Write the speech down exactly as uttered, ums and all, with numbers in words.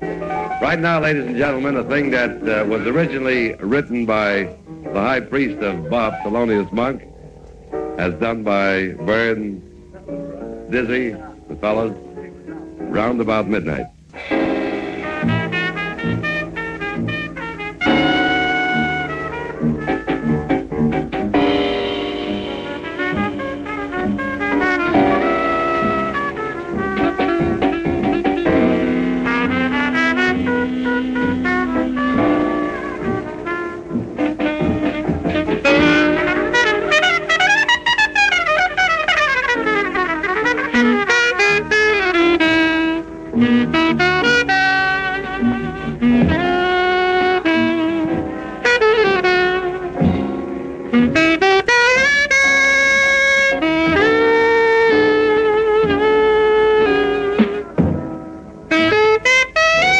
Right now, ladies and gentlemen, a thing that uh, was originally written by the high priest of Bob, Thelonious Monk, as done by Vern Dizzy, the fellows, round about midnight.